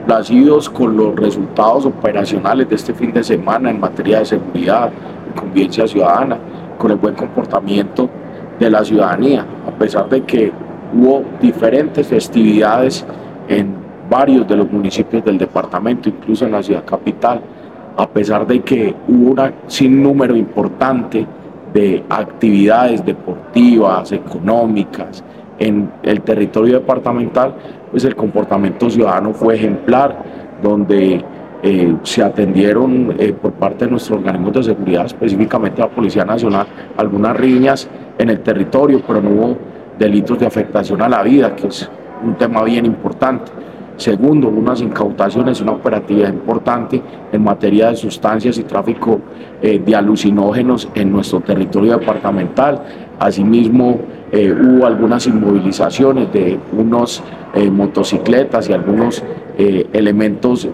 complacidos con los resultados operacionales de este fin de semana en materia de seguridad, de convivencia ciudadana, con el buen comportamiento de la ciudadanía, a pesar de que hubo diferentes festividades en varios de los municipios del departamento, incluso en la ciudad capital, a pesar de que hubo un sinnúmero importante de actividades deportivas, económicas en el territorio departamental, pues el comportamiento ciudadano fue ejemplar, donde se atendieron por parte de nuestros organismos de seguridad, específicamente la Policía Nacional, algunas riñas en el territorio, pero no hubo delitos de afectación a la vida, que es un tema bien importante. Segundo, unas incautaciones, una operatividad importante en materia de sustancias y tráfico de alucinógenos en nuestro territorio departamental. Asimismo, hubo algunas inmovilizaciones de unos motocicletas y algunos elementos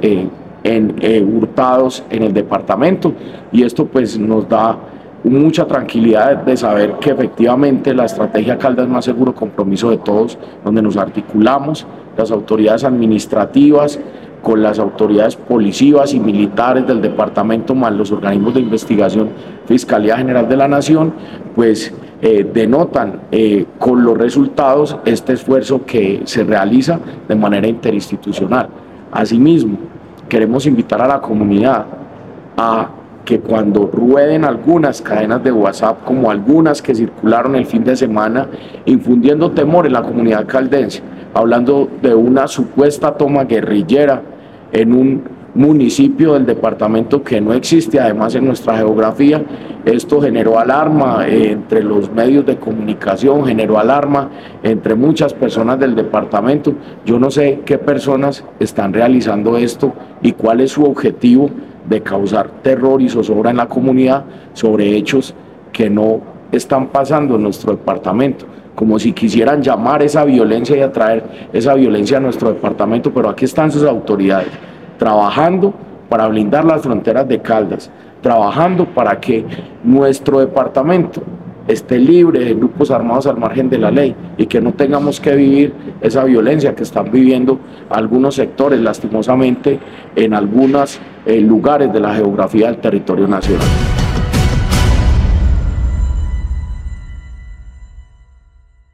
hurtados en el departamento, y esto pues nos da mucha tranquilidad de saber que efectivamente la estrategia Caldas Más Seguro, compromiso de todos, donde nos articulamos las autoridades administrativas con las autoridades policivas y militares del departamento, más los organismos de investigación, Fiscalía General de la Nación, pues denotan con los resultados este esfuerzo que se realiza de manera interinstitucional. Asimismo, queremos invitar a la comunidad a que cuando rueden algunas cadenas de WhatsApp, como algunas que circularon el fin de semana, infundiendo temor en la comunidad caldense, hablando de una supuesta toma guerrillera en un municipio del departamento que no existe, además en nuestra geografía. Esto generó alarma entre los medios de comunicación, generó alarma entre muchas personas del departamento. Yo no sé qué personas están realizando esto y cuál es su objetivo de causar terror y zozobra en la comunidad sobre hechos que no están pasando en nuestro departamento, como si quisieran llamar esa violencia y atraer esa violencia a nuestro departamento. Pero aquí están sus autoridades trabajando para blindar las fronteras de Caldas, trabajando para que nuestro departamento esté libre de grupos armados al margen de la ley y que no tengamos que vivir esa violencia que están viviendo algunos sectores, lastimosamente, en algunos lugares de la geografía del territorio nacional.